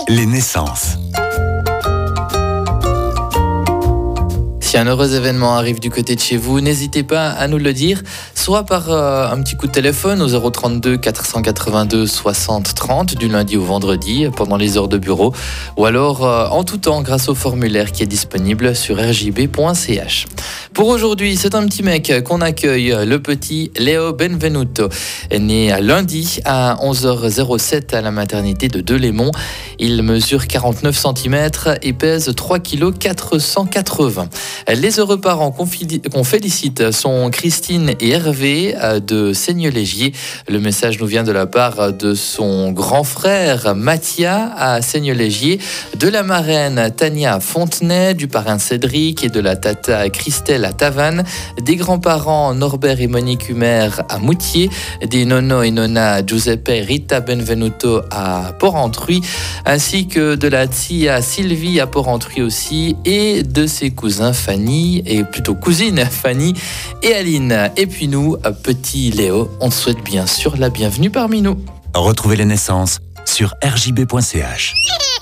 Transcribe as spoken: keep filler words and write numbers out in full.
Les naissances. Si un heureux événement arrive du côté de chez vous, n'hésitez pas à nous le dire, soit par euh, un petit coup de téléphone au zéro trente-deux quatre cent quatre-vingt-deux soixante trente du lundi au vendredi pendant les heures de bureau, ou alors euh, en tout temps grâce au formulaire qui est disponible sur r j b point c h. Pour aujourd'hui, c'est un petit mec qu'on accueille, le petit Léo Benvenuto, né lundi à onze heures sept à la maternité de Delémont. Il mesure quarante-neuf centimètres et pèse trois virgule quatre cent quatre-vingts kilos. Les heureux parents qu'on félicite sont Christine et Hervé de Seigneux-Légier. Le message nous vient de la part de son grand frère Mathia à Seigneux-Légier, de la marraine Tania à Fontenay, du parrain Cédric et de la tata Christelle à Tavannes, des grands-parents Norbert et Monique Humer à Moutier, des nono et nona Giuseppe et Rita Benvenuto à Porrentruy, ainsi que de la tia Sylvie à Porrentruy aussi, et de ses cousins Fanny, et plutôt cousines Fanny et Aline. Et puis nous, petit Léo, on te souhaite bien sûr la bienvenue parmi nous. Retrouvez les naissances sur r j b point c h.